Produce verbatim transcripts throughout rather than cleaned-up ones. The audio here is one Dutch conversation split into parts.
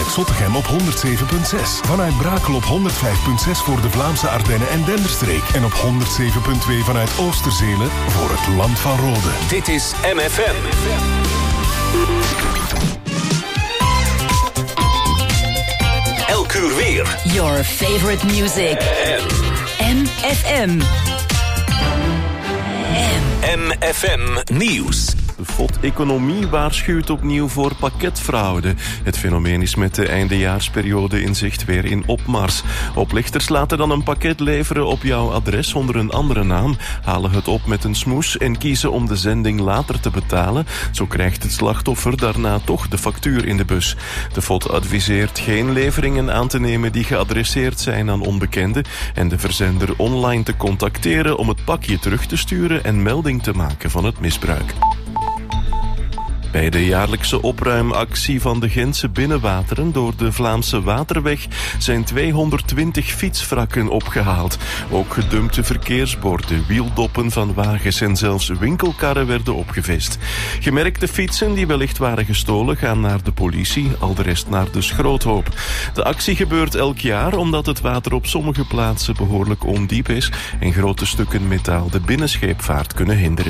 vanuit Zottegem op honderd zeven komma zes. Vanuit Brakel op honderd vijf komma zes voor de Vlaamse Ardennen en Denderstreek. En op honderd zeven komma twee vanuit Oosterzelen voor het Land van Rode. Dit is M F M. Elk uur weer. Your favorite music. M F M. M F M Nieuws. De F O D-economie waarschuwt opnieuw voor pakketfraude. Het fenomeen is met de eindejaarsperiode in zicht weer in opmars. Oplichters laten dan een pakket leveren op jouw adres onder een andere naam, halen het op met een smoes en kiezen om de zending later te betalen. Zo krijgt het slachtoffer daarna toch de factuur in de bus. De F O D adviseert geen leveringen aan te nemen die geadresseerd zijn aan onbekenden en de verzender online te contacteren om het pakje terug te sturen en melding te maken van het misbruik. Bij de jaarlijkse opruimactie van de Gentse binnenwateren door de Vlaamse Waterweg zijn tweehonderdtwintig fietswrakken opgehaald. Ook gedumpte verkeersborden, wieldoppen van wagens en zelfs winkelkarren werden opgevist. Gemerkte fietsen die wellicht waren gestolen gaan naar de politie, al de rest naar de schroothoop. De actie gebeurt elk jaar omdat het water op sommige plaatsen behoorlijk ondiep is en grote stukken metaal de binnenscheepvaart kunnen hinderen.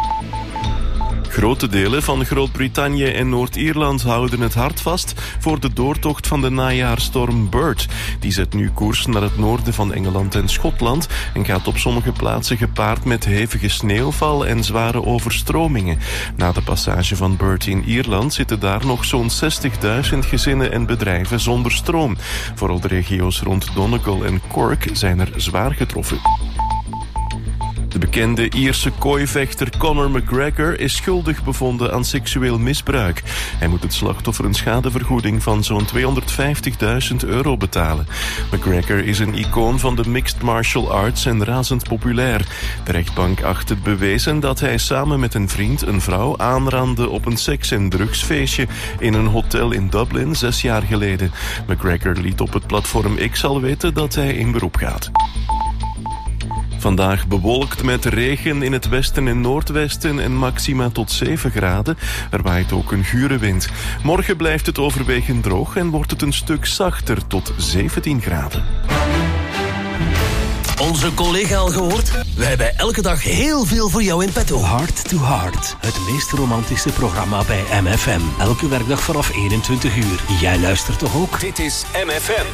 Grote delen van Groot-Brittannië en Noord-Ierland houden het hart vast voor de doortocht van de najaarstorm Bert. Die zet nu koers naar het noorden van Engeland en Schotland en gaat op sommige plaatsen gepaard met hevige sneeuwval en zware overstromingen. Na de passage van Bert in Ierland zitten daar nog zo'n zestigduizend gezinnen en bedrijven zonder stroom. Vooral de regio's rond Donegal en Cork zijn er zwaar getroffen. De bekende Ierse kooivechter Conor McGregor is schuldig bevonden aan seksueel misbruik. Hij moet het slachtoffer een schadevergoeding van zo'n tweehonderdvijftigduizend euro betalen. McGregor is een icoon van de mixed martial arts en razend populair. De rechtbank acht het bewezen dat hij samen met een vriend een vrouw aanrandde op een seks- en drugsfeestje in een hotel in Dublin zes jaar geleden. McGregor liet op het platform X al weten dat hij in beroep gaat. Vandaag bewolkt met regen in het westen en noordwesten en maxima tot zeven graden. Er waait ook een gure wind. Morgen blijft het overwegend droog en wordt het een stuk zachter tot zeventien graden. Onze collega al gehoord? Wij hebben elke dag heel veel voor jou in petto. Heart to Heart, het meest romantische programma bij M F M. Elke werkdag vanaf eenentwintig uur. Jij luistert toch ook? Dit is M F M.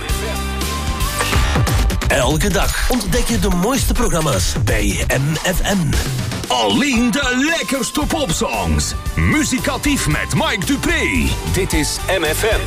Elke dag ontdek je de mooiste programma's bij M F M. Alleen de lekkerste popsongs. Muzikatief met Mike Dupree. Dit is M F M.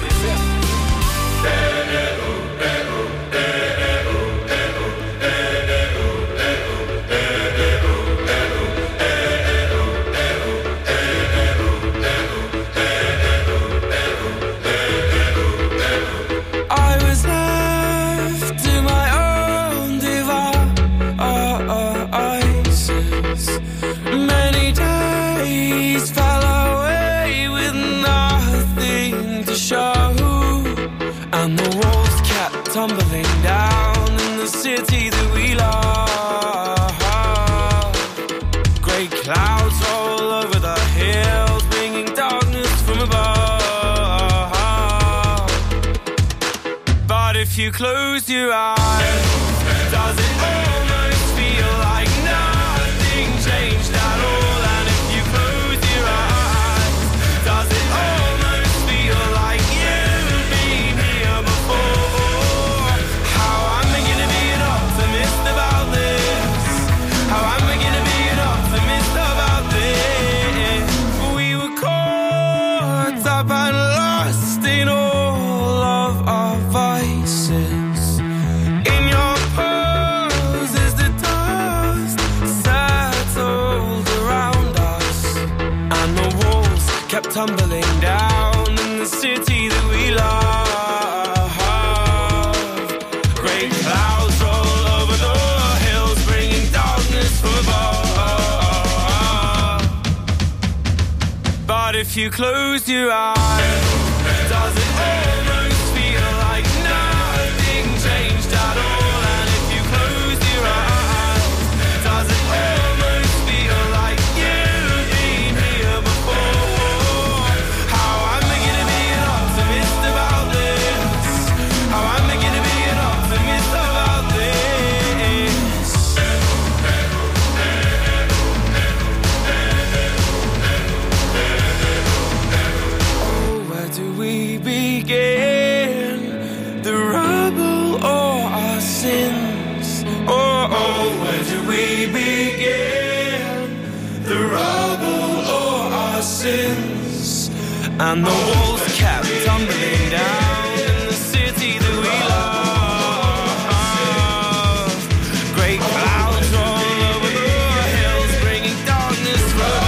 Tumbling down in the city that we love. Great clouds roll over the hills, bringing darkness from above. But if you close your eyes, does it almost feel like nothing changed at all? And if you close your eyes, does it almost feel like you've been here before? Tumbling down in the city that we love. Great clouds roll over the hills, bringing darkness from above. But if you close your eyes, does it almost feel like nothing changed at all? And if you close your eyes, does it almost feel like you've been here before? How am I gonna be an optimist about this? and the walls kept tumbling down in the city that we love. Great clouds roll over the hills, bringing darkness from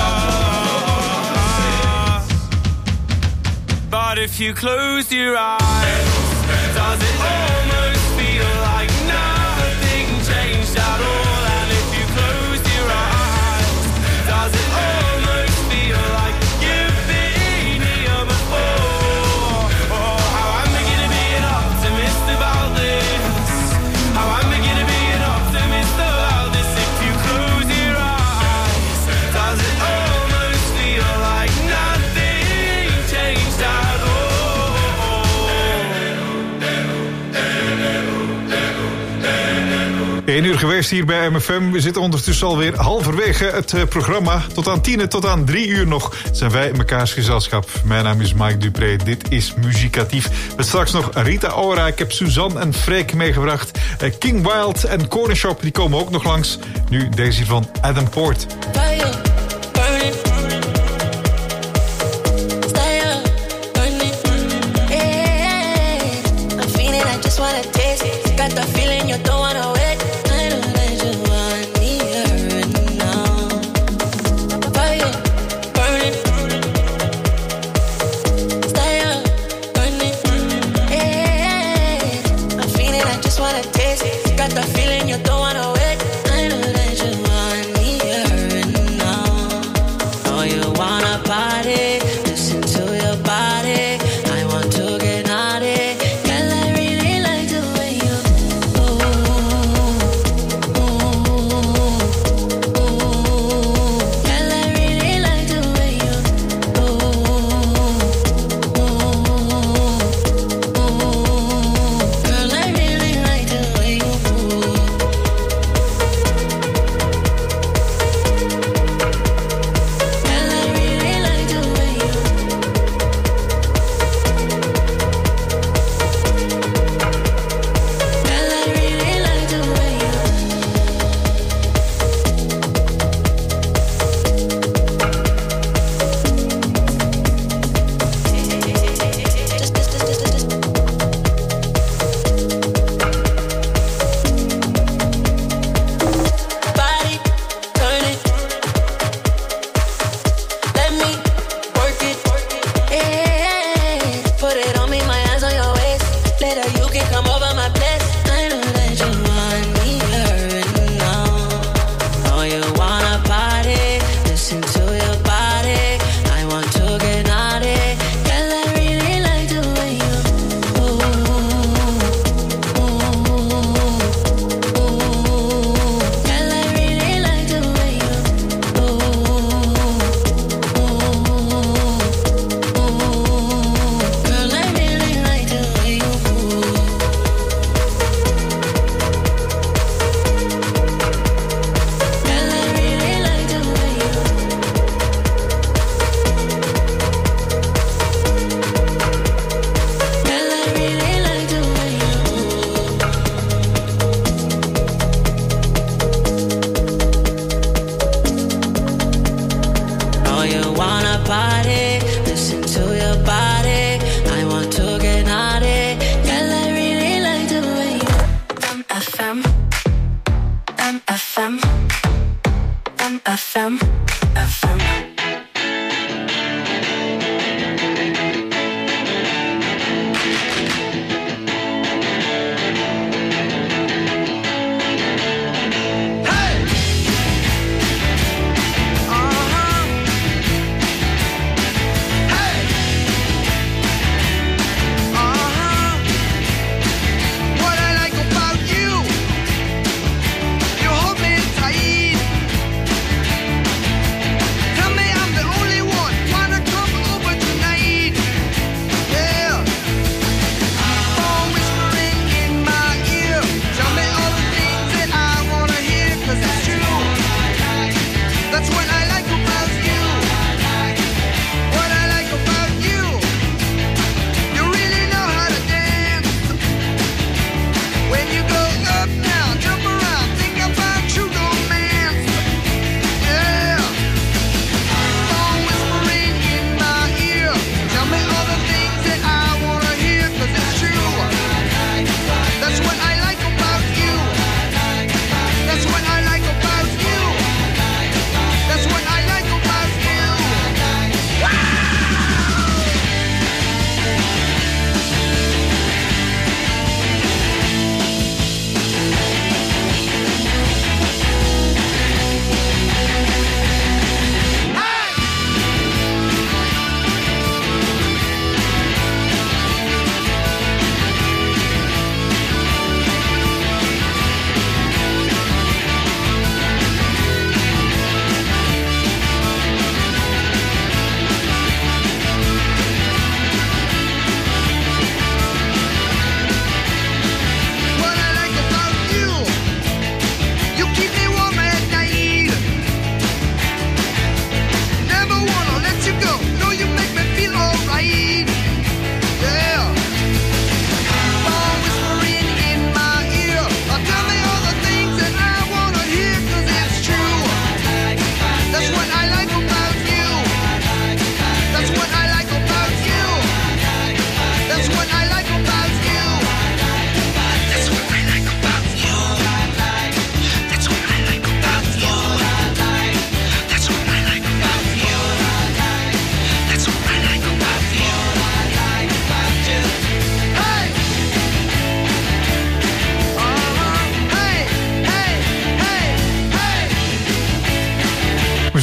us. But if you close your eyes, does it almost feel like nothing changed at all? And if you close your eyes, does it almost feel like you've been here before? Oh, how I'm beginning to be an optimist about this. How I'm beginning to be an optimist about this. If you close your eyes, does it almost feel like nothing changed at all? Eén uur geweest hier bij M F M. We zitten ondertussen alweer halverwege het uh, programma. Tot aan tien, tot aan drie uur nog zijn wij mekaars gezelschap. Mijn naam is Mike Dupré. Dit is Muzikatief. Met straks nog Rita Ora. Ik heb Suzanne en Freek meegebracht. Uh, King Wild en Corner Shop, die komen ook nog langs. Nu deze hier van Adam Port. Got the feeling you don't wanna wait. I know that you want me here and now. Fire, burning, style, burning. Hey, I'm feeling I just wanna taste it. Got the feeling you don't wanna wait. I know that you want me here and now.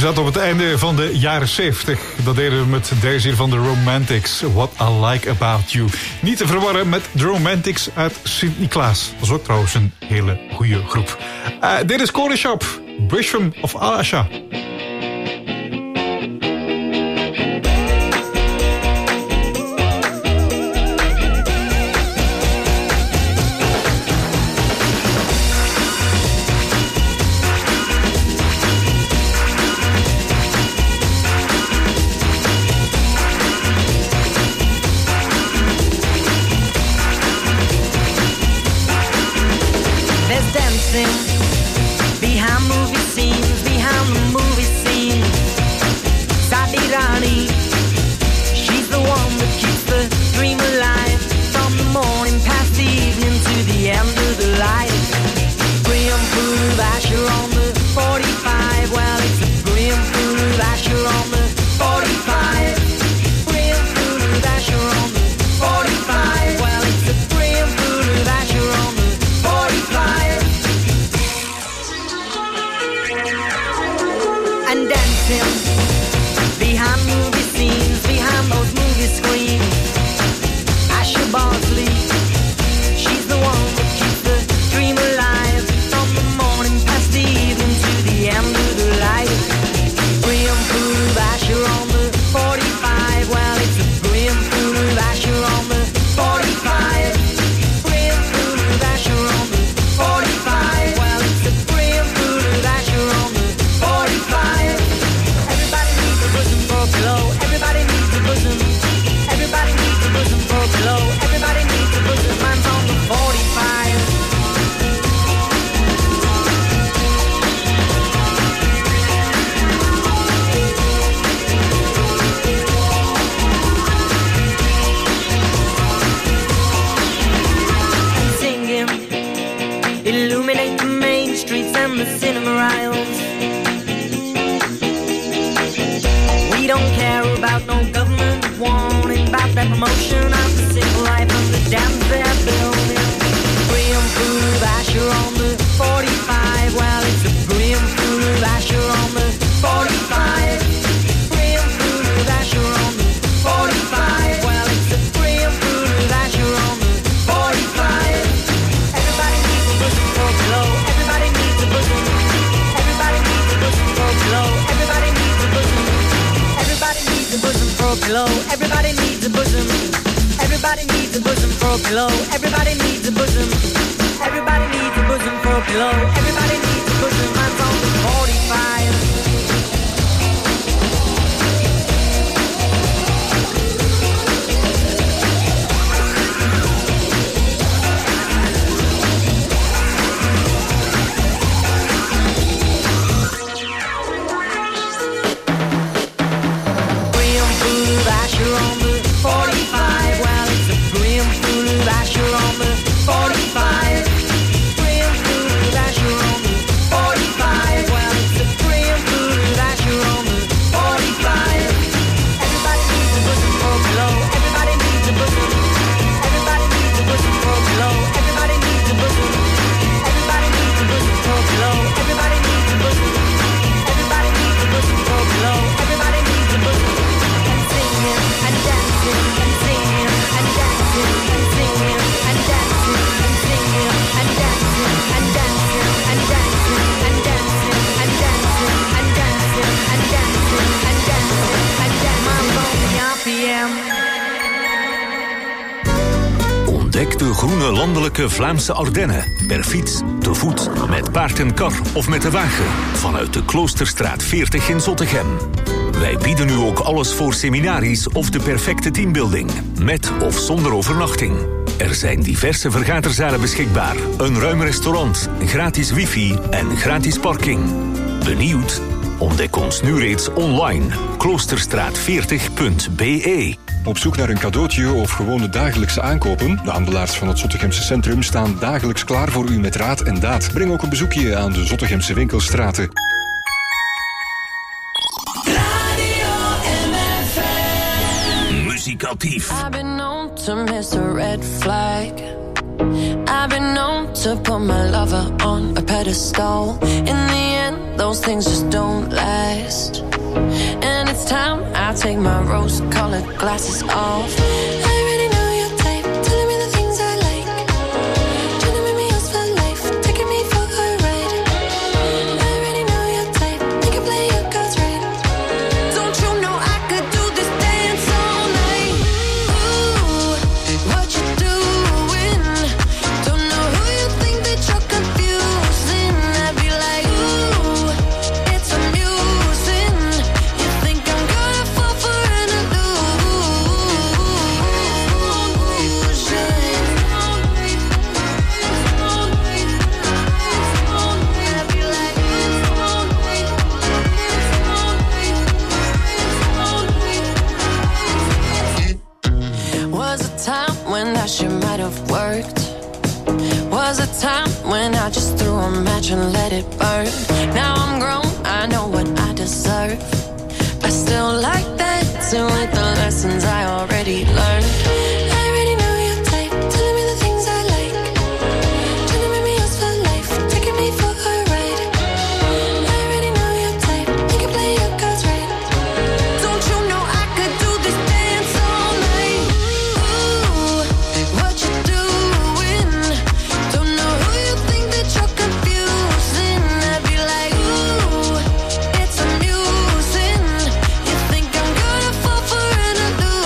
zaten op het einde van de jaren zeventig. Dat deden we met deze hier van de Romantics. What I Like About You. Niet te verwarren met de Romantics uit Sint-Niklaas. Dat is ook trouwens een hele goede groep. Uh, dit is Corey Shop. Bisham of Asha. Behind movie scenes, behind the movie scene, Sadi Rani, she's the one that keeps the dream alive. From the morning past the evening to the end of the light. Grim food of Asher on the forty-five. Well, it's a grim food of Asher on the forty-five. Grim food of Asher on the forty-five. Well, it's a grim food of Asher on the forty-five. And dancing behind movie scenes, behind those movie screens. Asher Barsley, she's the one that keeps the dream alive. From the morning past the evening to the end of the light. Grim food of Asher on the forty-five. Well, it's a grim food of Asher on the forty-five. Grim food of Asher on the forty-five. Well, it's a grim food of Asher on the forty-five. Everybody needs a bosom for a pillow. Everybody needs a bosom. Everybody needs a bosom for a pillow. Everybody needs a bosom. Mine's on the forty-five. And singing, illuminate the main streets and the cinema aisles. We don't care about no government warning about that promotion of the simple life and the dams they're building. Grim food of Asher on the forty-five. Well, it's a grim food of Asher on the forty-five. Grim food of Asher on the forty-five. Well, it's a grim food of Asher on the forty-five. Everybody needs a bosom for a pillow. Everybody needs a bosom. Everybody needs a bosom for a pillow. Everybody needs a bosom. Everybody needs a bosom for a pillow. Everybody needs a bosom. Everybody needs a bosom for a pillow. Everybody needs a bosom. Everybody needs a bosom for a pillow. Everybody needs a bosom. Mine's on the forty-five. Grim food of Asher on the forty-five. Well, it's a grim food of Asher on the forty-five. Grim food of Asher on the forty-five. Well, it's a grim food of Asher on the forty-five. Everybody needs a bosom for a pillow. Everybody needs a bosom. Everybody needs a bosom for a pillow. Everybody needs a bosom. Everybody needs a bosom for a pillow. Everybody needs a bosom. Everybody needs a bosom for a pillow. Everybody needs a bosom. And singing and dancing and singing and dancing and singing and dancing and singing and dancing and dancing and dancing and dancing and dancing and dancing and dancing and dancing and dancing. My lonely R P M. Ontdek de groene landelijke Vlaamse Ardennen. Per fiets, te voet, met paard en kar of met de wagen. Vanuit de Kloosterstraat veertig in Zottegem. Wij bieden u ook alles voor seminaries of de perfecte teambuilding. Met of zonder overnachting. Er zijn diverse vergaderzalen beschikbaar. Een ruim restaurant, gratis wifi en gratis parking. Benieuwd? Ontdek ons nu reeds online. kloosterstraat veertig punt b e. Op zoek naar een cadeautje of gewoon de dagelijkse aankopen? De handelaars van het Zottegemse centrum staan dagelijks klaar voor u met raad en daad. Breng ook een bezoekje aan de Zottegemse winkelstraten. Muzikatief. I've been known to miss a red flag. I've been known to put my lover on a pedestal. In the end those things just don't last. And it's time I take my rose-colored glasses off. I already know your type, telling me the things I like, trying to make me yours for life, taking me for a ride. I already know your type, think you play your cards right. Don't you know I could do this dance all night? Ooh, what you doing? Don't know who you think that you're confusing. I'd be like, ooh, it's amusing. You think I'm gonna fall for an illusion. Was a time when that shit might have worked. Was a time when I just threw a match and let it burn. Now I'm grown, I know what I deserve. I still like that too, with the lessons I already learned. I already know your type, telling me the things I like, trying to make me yours for life, taking me for a ride. I already know your type, think you play your cards right. Don't you know I could do this dance all night? Ooh, what you doing? Don't know who you think that you're confusing. I'd be like, ooh, it's amusing. You think I'm gonna fall for an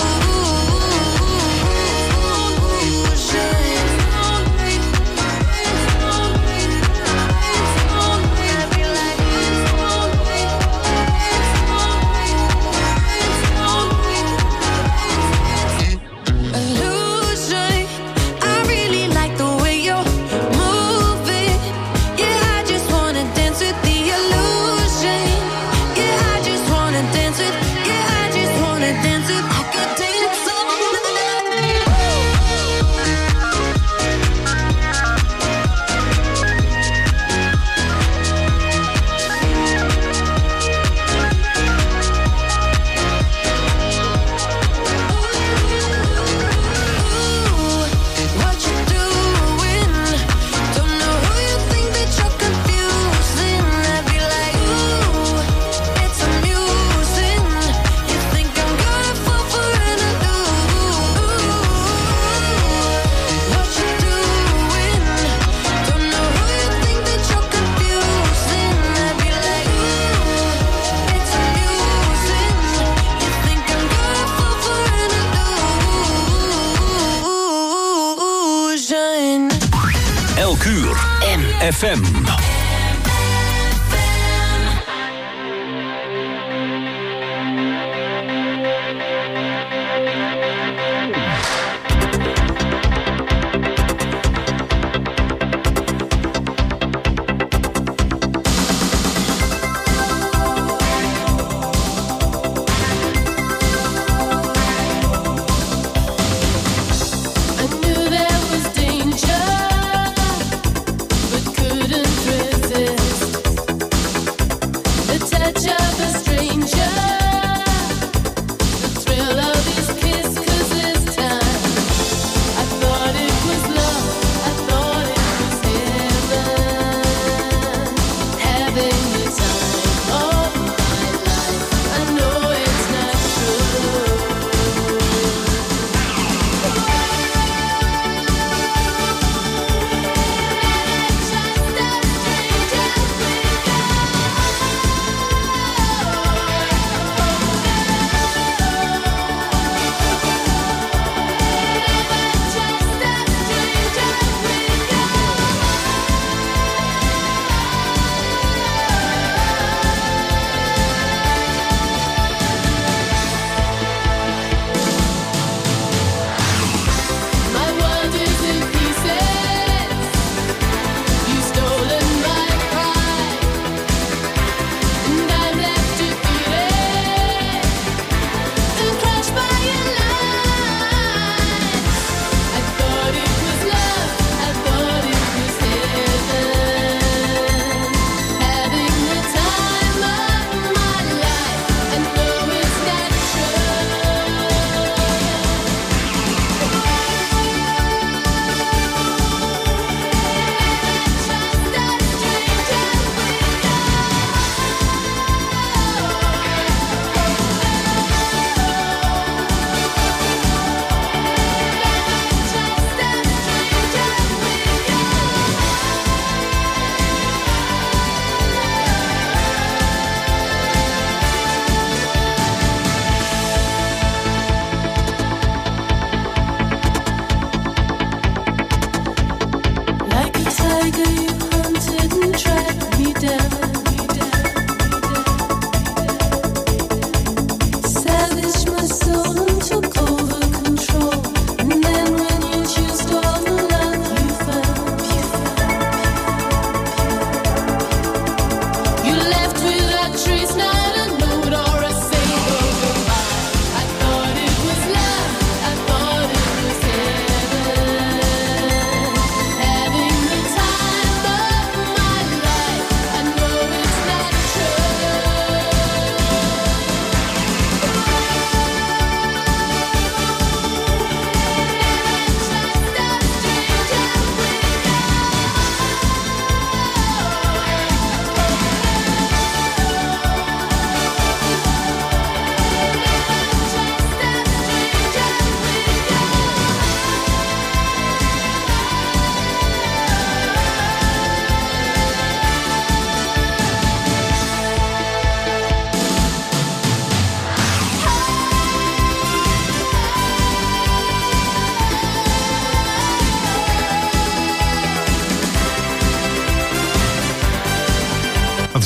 illusion. I really like the way you're moving. Yeah, I just wanna dance with the illusion. Yeah, I just wanna dance with. Yeah, I just wanna dance with. I could dance all what you doing? Don't know who you think that you're confusing. I'd be like, ooh, it's amusing. You think I'm gonna fall for an illusion. What you doing? Don't know who you think that you're confusing. I'd be like, ooh, it's amusing. You think I'm gonna fall for an illusion. Elk uur. M F M. I knew there was danger, but couldn't thread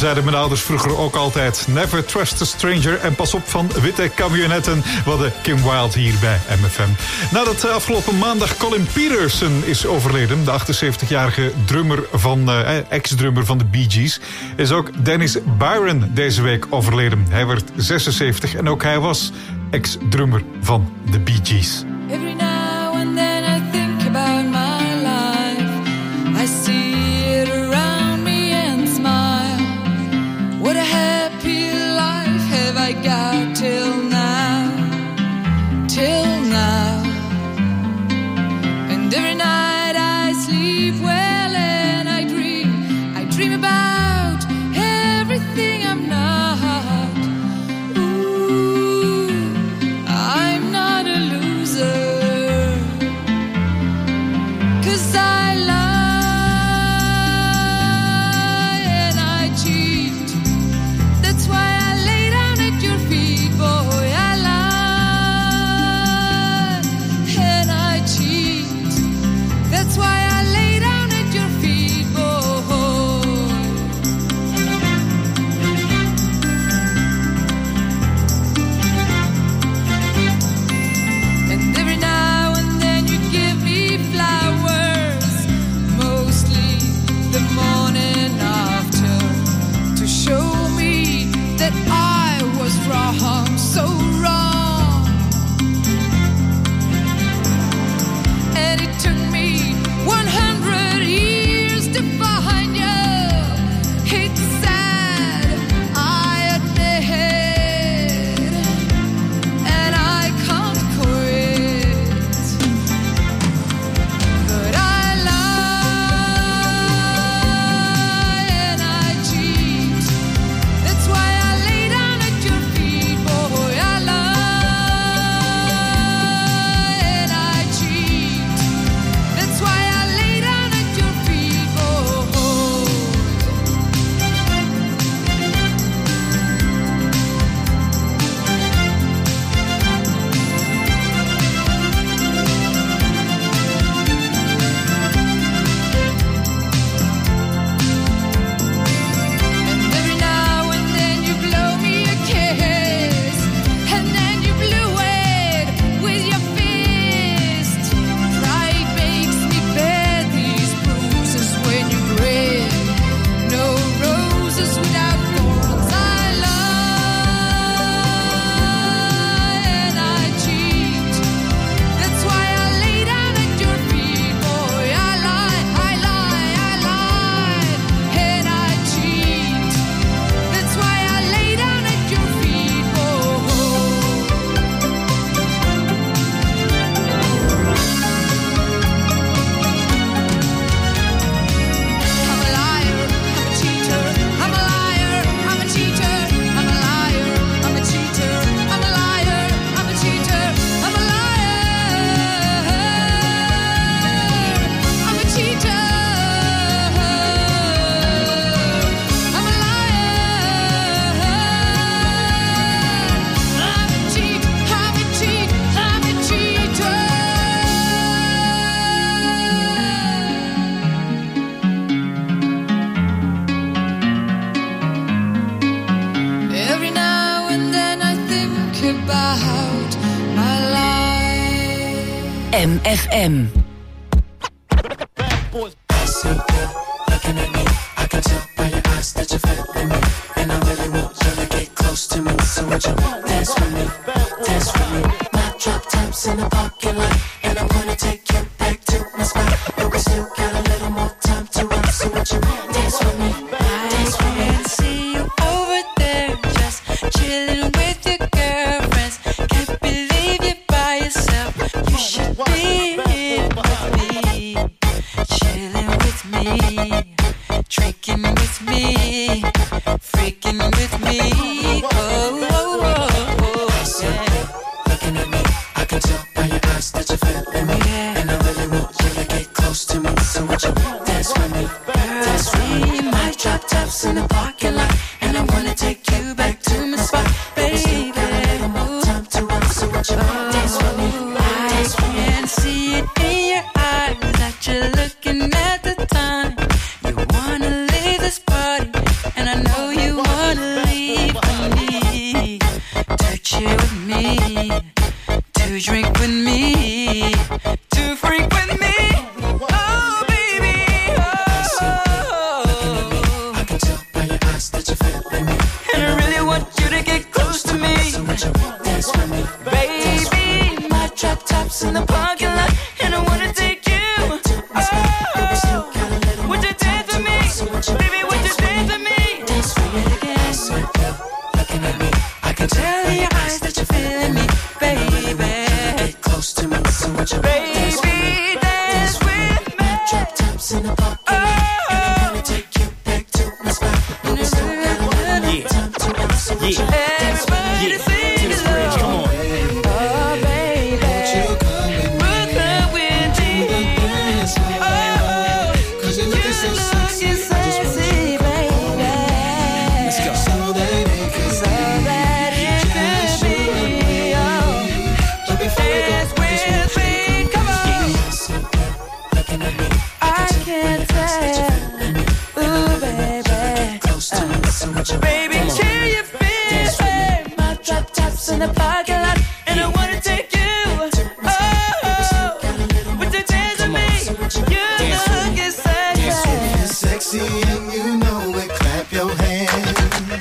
zeiden mijn ouders vroeger ook altijd. Never trust a stranger en pas op van witte camionetten. We hadden Kim Wilde hier bij M F M. Nadat afgelopen maandag Colin Peterson is overleden, de achtenzeventigjarige drummer van, uh, ex-drummer van de Bee Gees, is ook Dennis Byron deze week overleden. Hij werd zesenzeventig en ook hij was ex-drummer van de Bee Gees. Every now and then I think about my life. I see it around me and smile. What a happy life have I got till now, till now. And every night I sleep well and I dream, I dream about everything I'm not. Ooh, I'm not a loser, 'cause I lie and I cheat. That's why I lay down at your feet, boy. I lie and I cheat. That's why I lay down at your feet, boy. And every now and then you give me flowers, mostly the morning after, to show me that I was wrong, so wrong. And it took me one hundred years to find you. It's sad, I admit, and I can't quit. But I lie and I cheat. That's why I lay down at your feet, boy. I lie and I cheat. That's why I lay down at your feet, boy. And every now and then you blow me a kiss, and then you blew it with your fist. Pride makes me bear these bruises when you grin. No roses without thorns. I lie and I cheat. That's why I lay down at your feet, boy. I lie, I lie, I lie, and I cheat. That's why I lay down at your feet, boy. I'm a liar, I'm a cheater. I'm a liar, I'm a cheater. I'm a liar, I'm a cheater. I'm a liar, I'm a cheater. I'm a liar, I'm a cheater. I'm a liar, I'm a cheat, I'm a cheat, I'm a cheater. Every now and then I think about my life. M F M. Looking at me, I can tell by your eyes that you're feeling me, and I really want you to get close to me. So would you dance with me, dance with me? My drop tops in the parking lot, and I'm gonna take you back to my spot. But we still got a little more time to run. So would you dance with me, dance with me? I can see you over there, just chilling with your girlfriends. Can't believe you're by yourself. You should be here with me, chilling with me, drinking with me, freaking with me. Oh, oh, oh, oh, yeah. Looking at me, I can tell by your eyes that you're feeling me, Yeah. and in the parking lot, and I wanna take you. Oh, would you dance with me? Baby, would you dance with me? Dance with me again. Looking at me, I can tell in your eyes that you're feeling me, baby. Get close to me, so would you dance with me? Dance with me. Drop tops in the parking lot, and I'm gonna take you back to my spot. But we still got a little time to us, so would you dance with me? Yeah, to this bridge, come on. Oh, baby, Brooklyn with me. Oh, cause you're looking so sexy. you're sexy, baby. Let's go. So that it could So that it could be, oh, But before we go, dance with me, come on. looking at me, I can't tell, ooh, baby. close to me, so would you Baby, chill your feet. My drop tops in the parking lot, and I wanna take you. Oh, would you dance with me? You looking sexy. Sexy and you know it, clap your hands.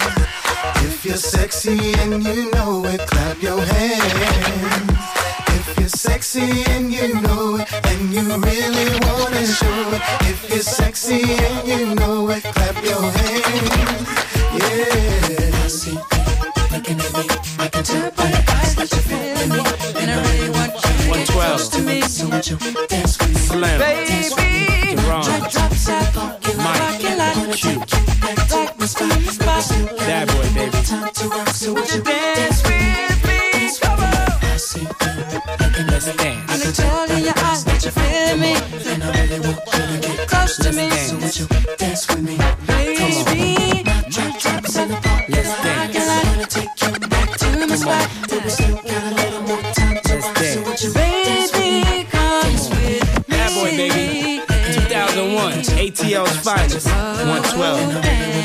If you're sexy and you know it, clap your hands. If you're sexy and you know it, and you really wanna show it. If you're sexy and you know it, clap your hands. Yeah. see? Looking at me, I can tell by your eyes that you're feeling me, and I really want you to get close to me. So would you dance with me? Slim. Dance with me. Drop, drop, side, parking lot, Q. Like my spot, my spot. Bad boy, baby. Time to rock, so would you dance with me? Come on. I see you looking at me. I can tell in your eyes that you're feeling me, and I really want you to get close to me. So would you dance with me? Baby, drop, drop, side, parking lot. I wanna take you back to my spot. We still got a little more time to rock, so would you baby come with me? Bad boy, baby. two thousand one, A T L's finest. one twelve.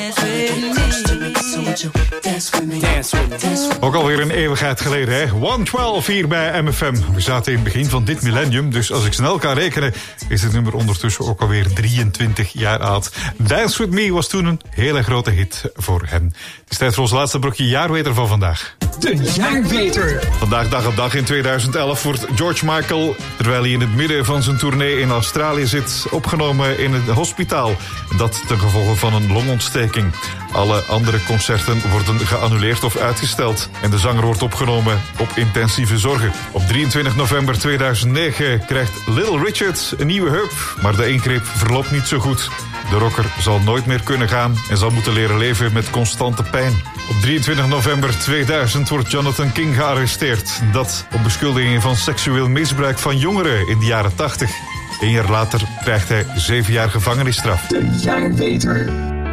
Dance with me. Dance with me. Ook alweer een eeuwigheid geleden, hè? honderdtwaalf hier bij M F M. We zaten in het begin van dit millennium, dus als ik snel kan rekenen, is het nummer ondertussen ook alweer drieëntwintig jaar oud. Dance With Me was toen een hele grote hit voor hen. Het is tijd voor ons laatste brokje jaarweter van vandaag. De jaarweter. Vandaag dag op dag in tweeduizend elf wordt George Michael, terwijl hij in het midden van zijn tournee in Australië zit, opgenomen in het hospitaal. Dat ten gevolge van een longontsteking. Alle andere concerten worden geannuleerd of uitgesteld. En de zanger wordt opgenomen op intensieve zorgen. Op drieëntwintig november tweeduizend negen krijgt Little Richard een nieuwe heup. Maar de ingreep verloopt niet zo goed. De rocker zal nooit meer kunnen gaan en zal moeten leren leven met constante pijn. Op drieëntwintig november tweeduizend wordt Jonathan King gearresteerd. Dat op beschuldigingen van seksueel misbruik van jongeren in de jaren tachtig. Een jaar later krijgt hij zeven jaar gevangenisstraf. De jaarweter.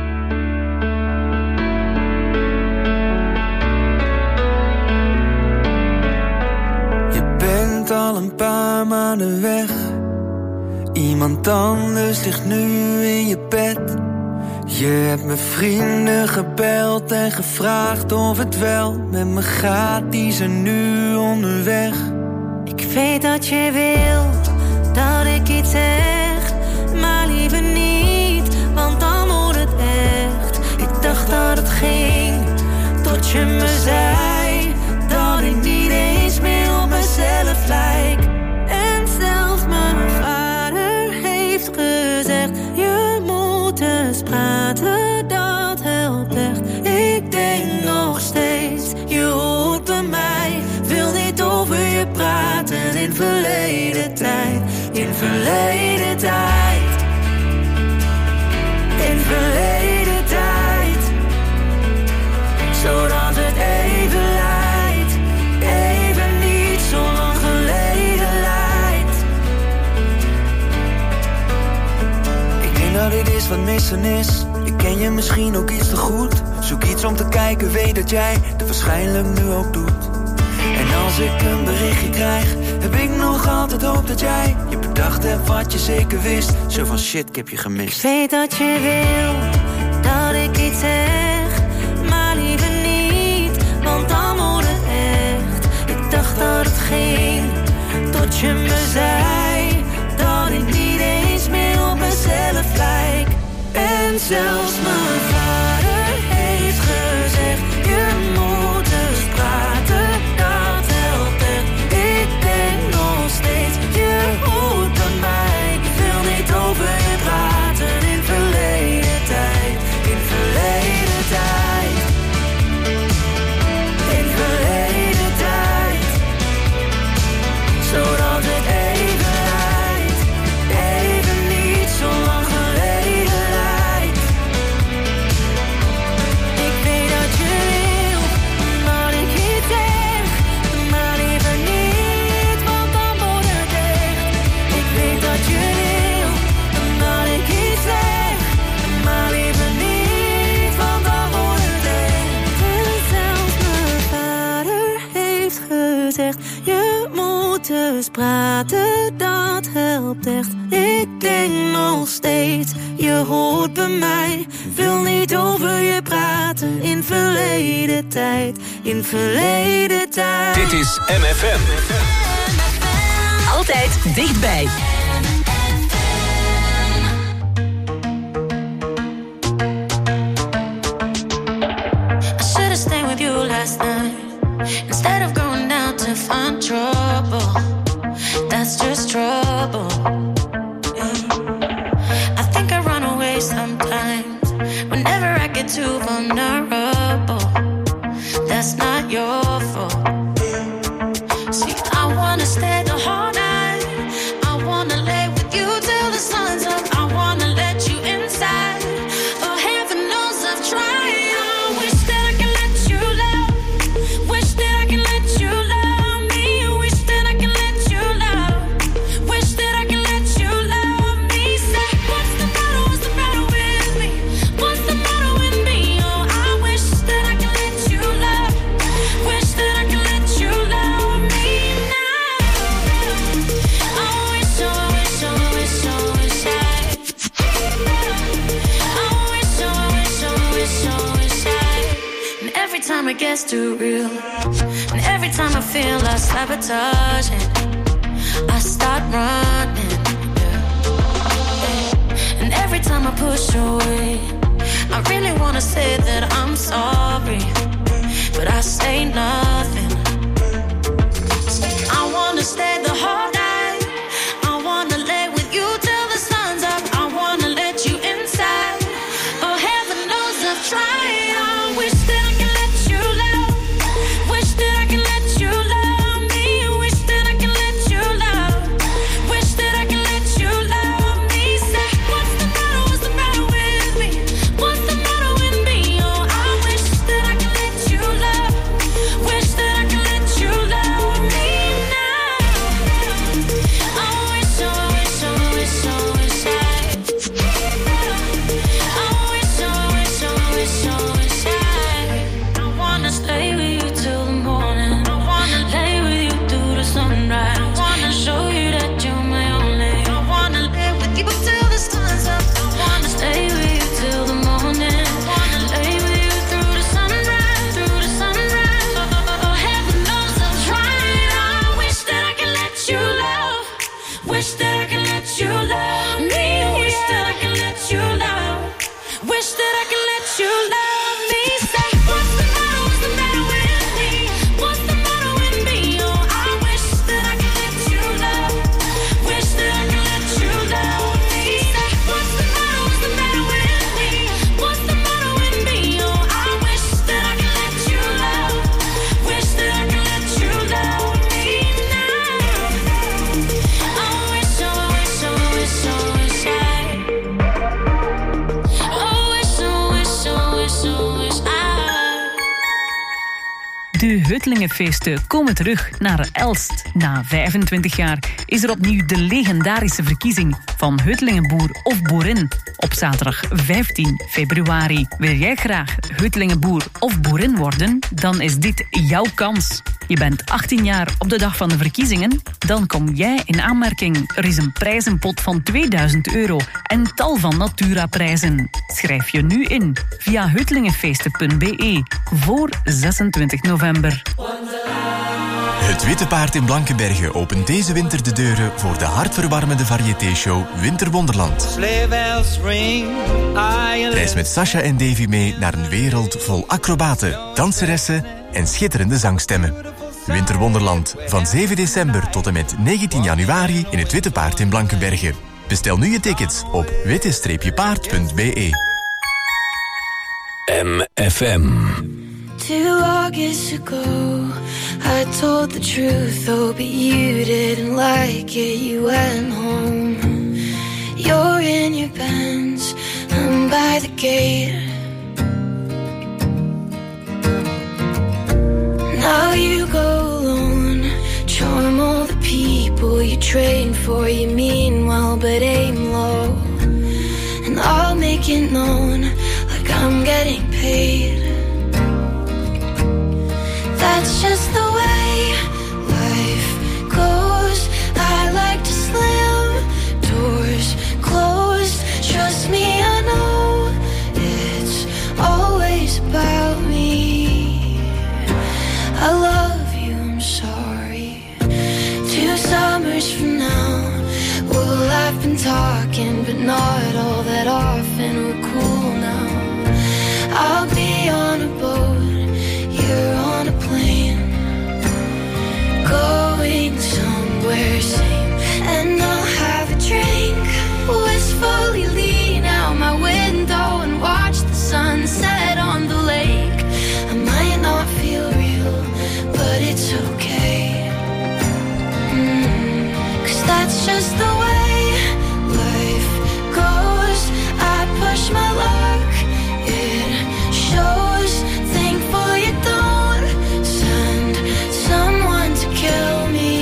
Je bent al een paar maanden weg. Iemand anders ligt nu in je bed. Je hebt mijn vrienden gebeld en gevraagd of het wel met me gaat. Die zijn nu onderweg. Ik weet dat je wil dat ik iets zeg, maar liever niet, want dan wordt het echt. Ik dacht dat het ging, tot je me zei dat ik niet eens meer op mezelf lijk. En zelfs mijn vader heeft gezegd, je moet eens praten, dat helpt echt. Ik denk nog steeds, je hoort bij mij, wil niet over je praten in verleden tijd. In verleden tijd. In verleden tijd. Zodat het even lijkt. Even niet zo lang geleden lijkt. Ik denk dat dit is wat missen is. Ik ken je misschien ook iets te goed. Zoek iets om te kijken, weet dat jij het waarschijnlijk nu ook doet. En als ik een berichtje krijg, heb ik nog altijd hoop dat jij je bedacht hebt wat je zeker wist. Zo van shit, ik heb je gemist. Ik weet dat je wil dat ik iets zeg, maar liever niet, want dan wordt het echt. Ik dacht dat het ging, tot je me zei dat ik niet eens meer op mezelf lijk. En zelfs mijn vader heeft gezegd, je moet eens praten, dat helpt echt. Ik denk nog steeds. eens praten, dat helpt echt. Ik denk nog steeds, je hoort bij mij. Wil niet over je praten, in verleden tijd. In verleden tijd. Dit is M F M. Altijd dichtbij. Last night, instead of going down to find trouble, that's just trouble. Yeah. I think I run away sometimes, whenever I get too vulnerable. That's not your fault. See, I wanna stay the whole night. I wanna lay with you till the sun's up. I wanna let you inside. Oh, heaven knows I've tried. It gets too real, and every time I feel I sabotage it, I start running, yeah. And every time I push away, I really wanna say that I'm sorry, but I say nothing. I wanna stay the whole night, I wanna lay with you till the sun's up. I wanna let you inside. Oh, heaven knows I've tried. I wish that I could let you love. Wish that I could let you love me. Wish that I could let you love. Wish that I could let you love me. Say, what's the matter? What's the matter with me? What's the matter with me? Oh, I wish that I could let you love. Wish that I could let you love me now. I wish, oh, wish, oh, wish, oh, wish I. I wish, oh, wish, oh, wish, oh, wish I. I wanna stay with you till the morning. I wanna lay with you through the sunrise. I wanna show you that you're my only. I wanna live with you till the sun's up. I wanna stay with you till the morning. I wanna lay with you through the sunrise, through the sunrise. Oh, heaven knows I'm trying. I wish that I could let you love. Wish that I could let you love me. Wish that I could let you love. Wish that I could let you love me. Say, what's the matter? What's the matter with me? What's the matter with me? Oh, I wish that I could let you love. Wish that I could let you love me. Say, what's the matter? What's the matter with me? What's the matter with me? Oh, I wish that I could let you love. Wish that I could let you love me now. I wish, oh, wish, oh, wish, oh, wish I. Oh, wish, oh, wish, oh, wish, oh, wish I. De Huttelingenfeesten komen terug naar Elst. Na vijfentwintig jaar is er opnieuw de legendarische verkiezing van Huttelingenboer of boerin op zaterdag vijftien februari. Wil jij graag Huttelingenboer of boerin worden? Dan is dit jouw kans. Je bent achttien jaar op de dag van de verkiezingen? Dan kom jij in aanmerking. Er is een prijzenpot van tweeduizend euro en tal van Natura-prijzen. Schrijf je nu in via huttelingenfeesten punt b e voor zesentwintig november. Het Witte Paard in Blankenberge opent deze winter de deuren voor de hartverwarmende variété-show Winterwonderland. Reis met Sasha en Davy mee naar een wereld vol acrobaten, danseressen en schitterende zangstemmen. Winterwonderland van zeven december tot en met negentien januari in het Witte Paard in Blankenberge. Bestel nu je tickets op witte paard punt b e. M F M. Two August ago, I told the truth, oh, but you didn't like it, you went home. You're in your Benz, I'm by the gate. Now you go alone, charm all the people you train for, you mean well, but aim low. And I'll make it known, like I'm getting paid. That's just the way life goes. I've been talking, but not all that often. We're cool now. I'll be on a boat, you're on a plane, going somewhere sane. And I'll have a drink, wistfully lean out my window and watch the sunset on the lake. I might not feel real, but it's okay. Mm, 'cause that's just the way life goes. I push my luck, it shows. Thankful you don't send someone to kill me.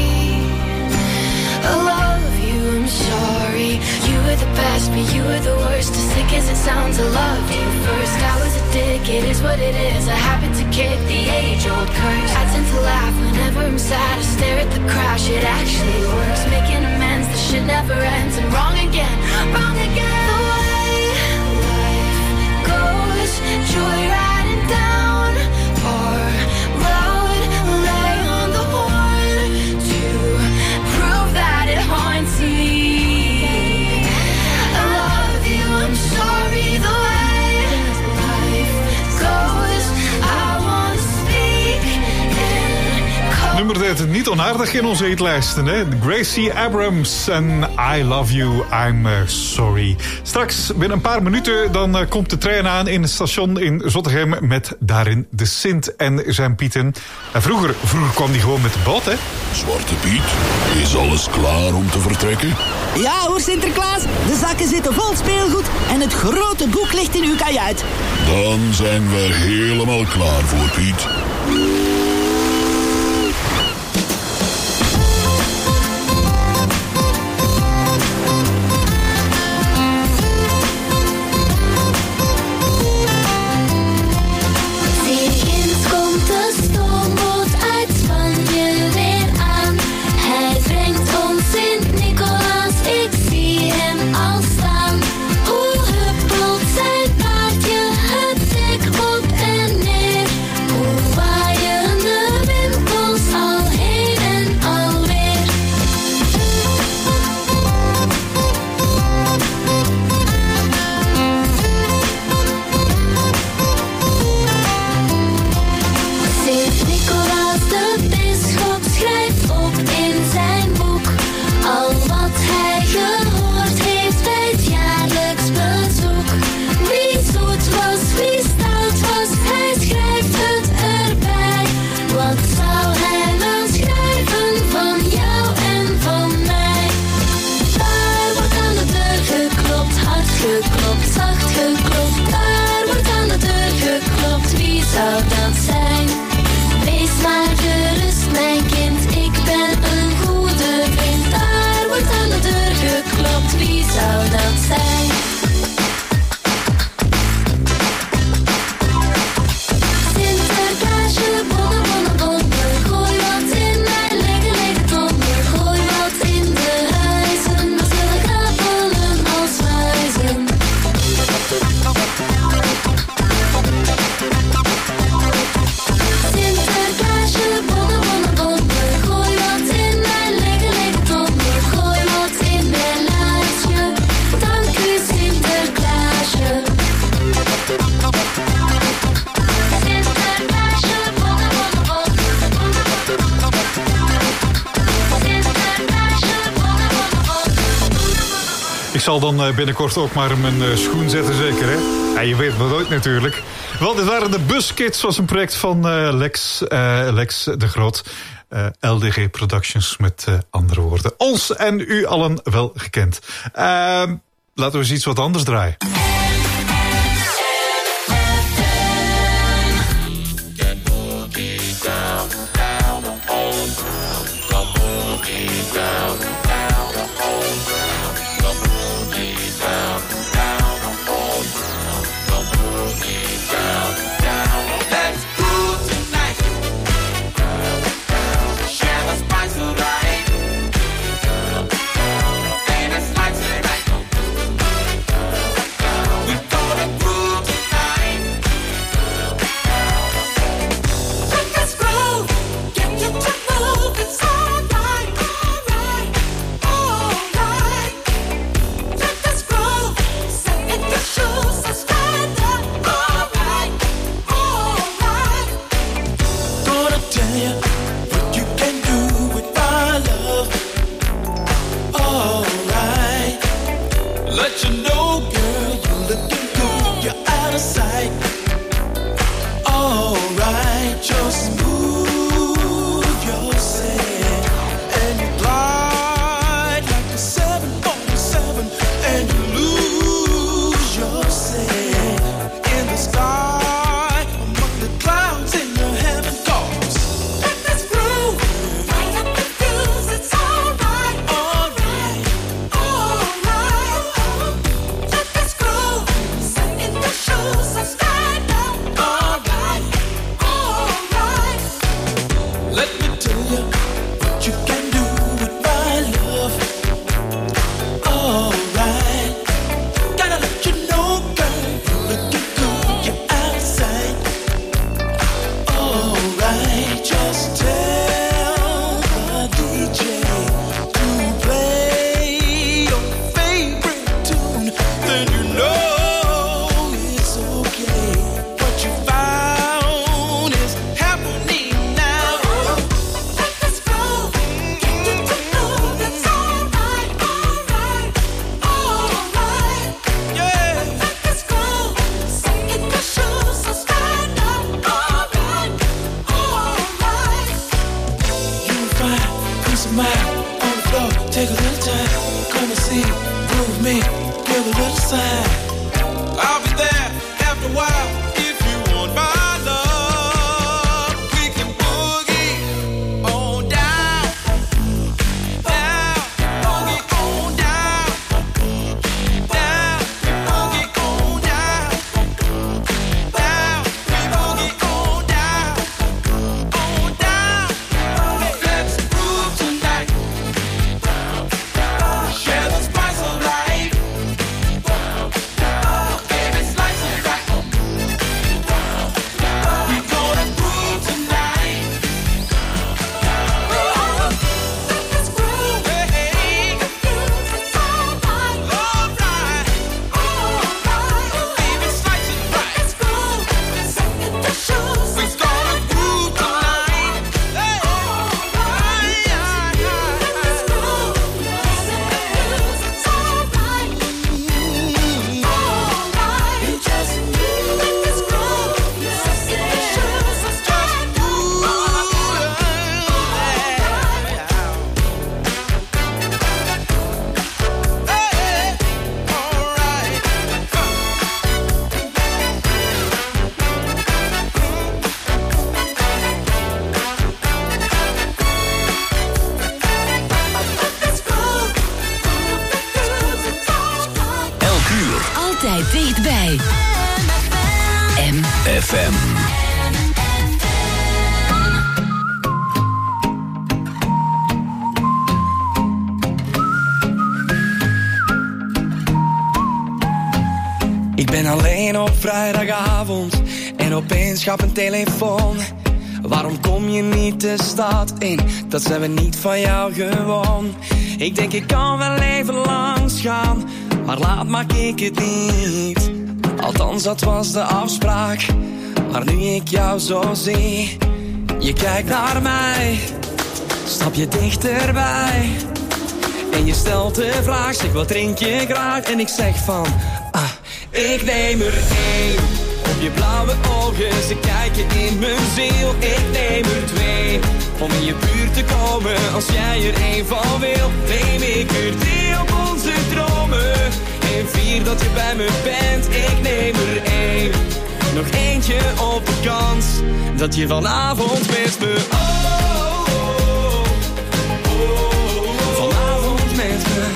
I love you, I'm sorry. You were the best, but you were the worst. As sick as it sounds, I loved you first. I was a dick, it is what it is. I happen to kick the age-old curse. I tend to laugh whenever I'm sad. I stare at the crash, it actually works. Making amends, the shit never ends. And wrong again, wrong again. The way life goes, joyriding down our road. Lay on the horn to prove that it haunts me. I love you, I'm sorry. The way life goes, I want to speak in Nummer deed het niet onaardig in onze hitlijsten, hè? Gracie Abrams en I Love You, I'm uh, Sorry. Straks, binnen een paar minuten, dan uh, komt de trein aan in het station in Zottegem met daarin de Sint en zijn Pieten. En vroeger, vroeger kwam die gewoon met de boot, hè? Zwarte Piet, is alles klaar om te vertrekken? Ja hoor, Sinterklaas, de zakken zitten vol speelgoed en het grote boek ligt in uw kajuit. Dan zijn we helemaal klaar voor, Piet. Zingt komt de stoomboot uit Spanje weer aan. Hij brengt ons Sint-Nicolaas, ik zie hem al staan. Hoe huppelt zijn paardje het dek op en neer. Hoe waaien de winkels al heen en alweer. Sint-Nicolaas, de bisschop, schrijft op in zijn boek al wat hij gehoord heeft bij het jaarlijks bezoek. Wie zoet was, wie stout was, hij schrijft het erbij. Wat zou hij wel schrijven van jou en van mij? Daar wordt aan de deur geklopt, hard geklopt, zacht geklopt. Daar wordt aan de deur geklopt, wie zou dat zijn? Wees maar gerust, mijn kind, ik ben een goede vriend. Daar wordt aan de deur geklopt, wie zou dat zijn? Sinterklaasje, bonne, bonne, bonne, gooi wat in mijn lege, lege tonder. Gooi wat in de huizen, wat willen krabbelen als muizen. Sinterklaasje, bonne, bonne, bonne, gooi wat in mijn lege, lege tonder. Gooi wat in mijn lijstje, dank u Sinterklaasje. Sinterklaasje, bonne, bonne, bonne. Sinterklaasje, bonne, bonne, bonne. Ik zal dan uh, binnenkort ook maar mijn uh, schoen zetten, zeker, hè? Ja, je weet maar nooit natuurlijk. Wel, dit waren de Buskids, was een project van uh, Lex, uh, Lex de Groot. Uh, L D G Productions, met uh, andere woorden. Ons en u allen wel gekend. Uh, laten we eens iets wat anders draaien. Spice of life. good time. Come and see, groove with me, give a little sign. I'll be there after a while if you want my love. We can boogie on down, down, boogie on down, down, boogie on down, down, we boogie on down, on down. Let's groove tonight. Share the spice of life. Baby, slice it right. We gonna groove tonight. Let's groove. Hey, it's alright. Alright. Baby, slice it right. Let's groove. We gonna groove tonight. Hey. Elk uur. Altijd dichtbij. M F M. Ik ben alleen op vrijdagavond en opeens gaat mijn telefoon. Waarom kom je niet de stad in? Dat zijn we niet van jou gewoon. Ik denk ik kan wel even langs gaan, maar laat maak ik het niet. Althans dat was de afspraak, maar nu ik jou zo zie. Je kijkt naar mij, stap je dichterbij. En je stelt de vraag, zeg wat drink je graag? En ik zeg van, ah, ik neem er één. Op je blauwe ogen, ze kijken in mijn ziel. Ik neem er twee, om in je buurt te komen. Als jij er één van wil, neem ik er drie op onze dromen. En vier dat je bij me bent, ik neem er één. Nog eentje op de kans, dat je vanavond met me... Oh, oh, oh, oh, vanavond met me...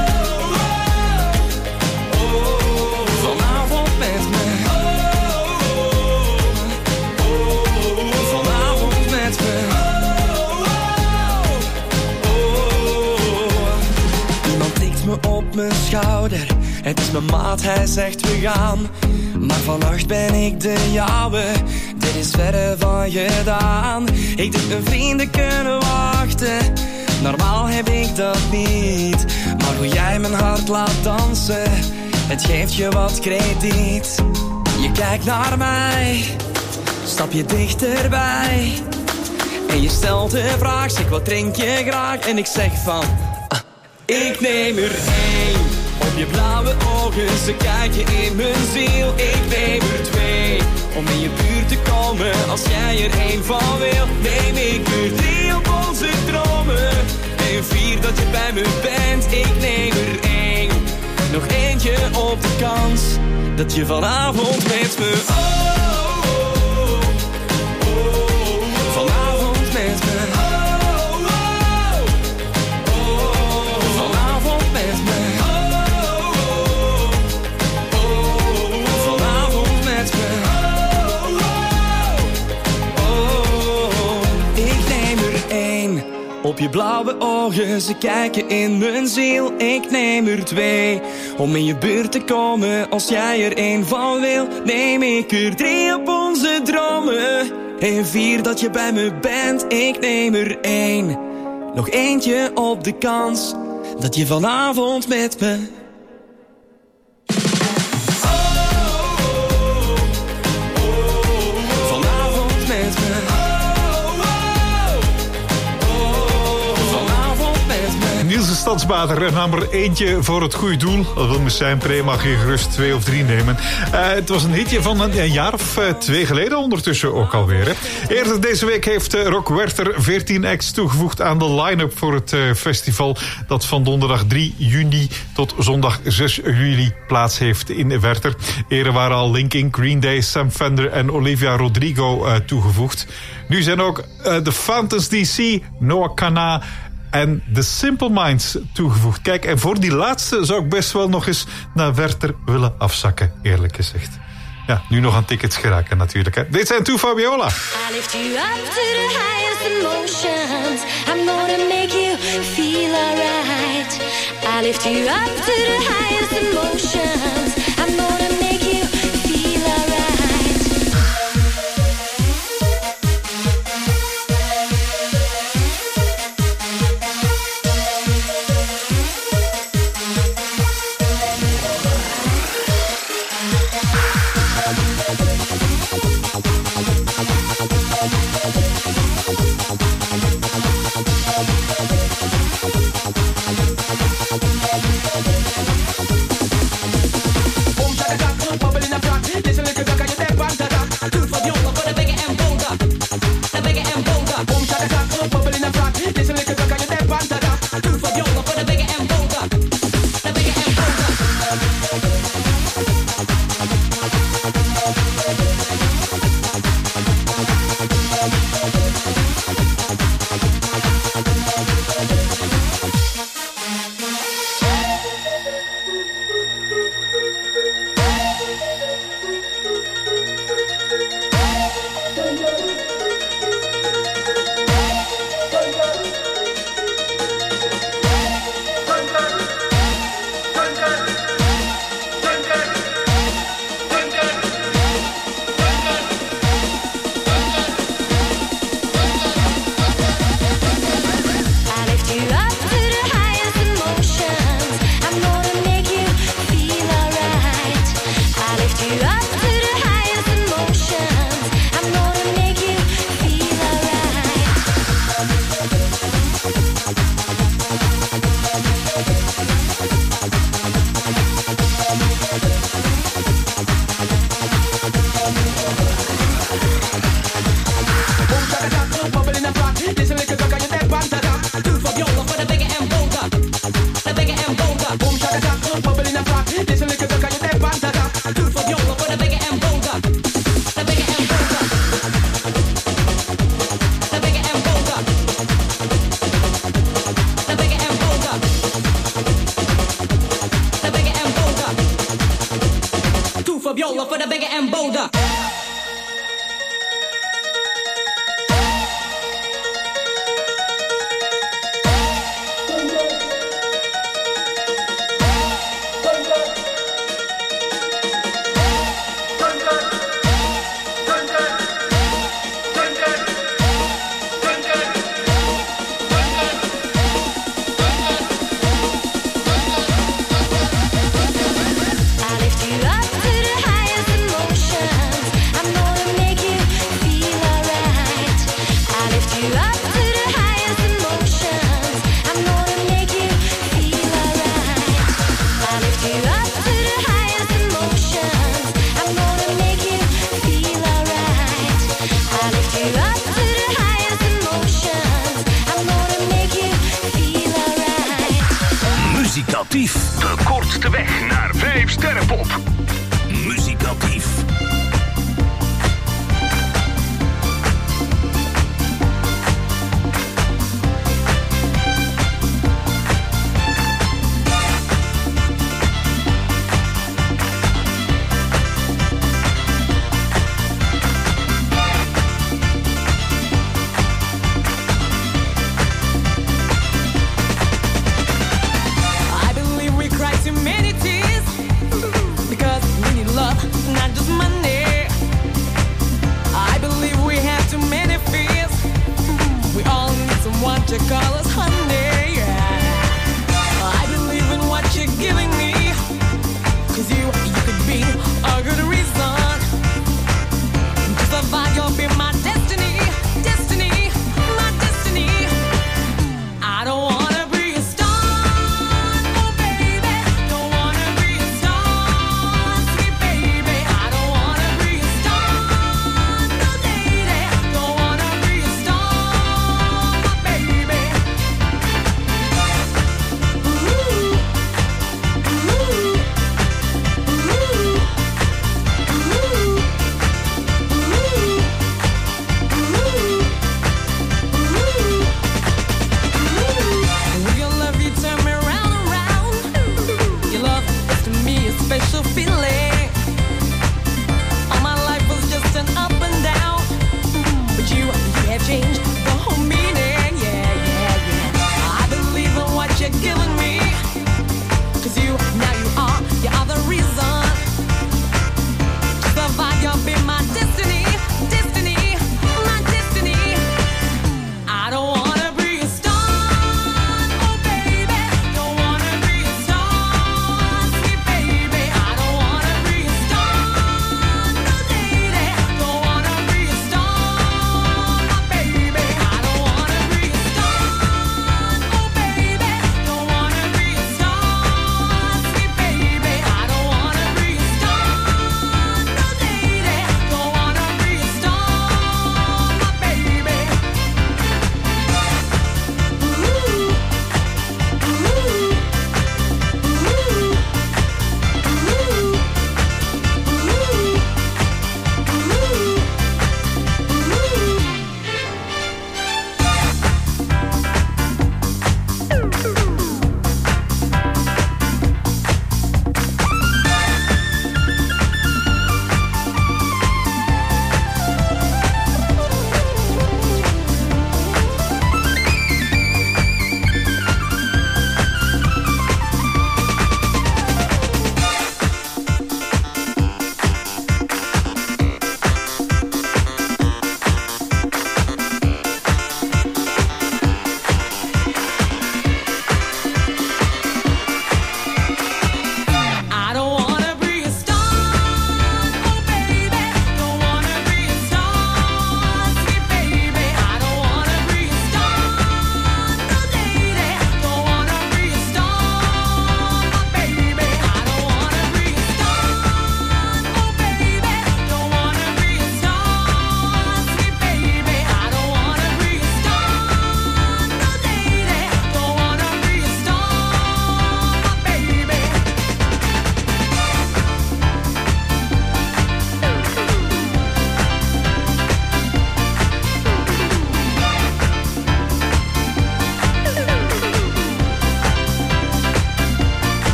Op mijn schouder, het is mijn maat, hij zegt we gaan. Maar vannacht ben ik de jouwe, dit is verre van gedaan. Ik denk mijn vrienden kunnen wachten, normaal heb ik dat niet. Maar hoe jij mijn hart laat dansen, het geeft je wat krediet. Je kijkt naar mij, stap je dichterbij. En je stelt de vraag, zeg wat drink je graag? En ik zeg van... Ik neem er één, op je blauwe ogen, ze kijken in mijn ziel. Ik neem er twee, om in je buurt te komen. Als jij er één van wil, neem ik er drie op onze dromen. En vier dat je bij me bent, ik neem er één. Nog eentje op de kans, dat je vanavond met me... Oh, oh, oh, oh, vanavond met me... Op je blauwe ogen, ze kijken in mijn ziel. Ik neem er twee, om in je buurt te komen. Als jij er één van wil, neem ik er drie op onze dromen. En vier dat je bij me bent, ik neem er één. Nog eentje op de kans, dat je vanavond met me... Vanavond met me... Stadsbader er nam er eentje voor het goede doel. Dat wil zijn pre, mag je gerust twee of drie nemen. Uh, het was een hitje van een, een jaar of uh, twee geleden ondertussen ook alweer. Hè. Eerder deze week heeft uh, Rock Werchter veertien acts toegevoegd aan de line-up voor het uh, festival dat van donderdag drie juni tot zondag zes juli plaats heeft in Werchter. Eerder waren al Linkin, Green Day, Sam Fender en Olivia Rodrigo uh, toegevoegd. Nu zijn ook uh, The Fountains D C, Noah Kana en The Simple Minds toegevoegd. Kijk, en voor die laatste zou ik best wel nog eens naar Werchter willen afzakken, eerlijk gezegd. Ja, nu nog aan tickets geraken natuurlijk. Hè. Dit zijn Two Fabiola. I lift you up to the highest emotions. I'm gonna make you feel alright. I lift you up to the highest emotions. I'm gonna make you feel alright. For the bigger and bolder. Muzikatief. De kortste weg naar vijf sterrenpop. Muzikatief.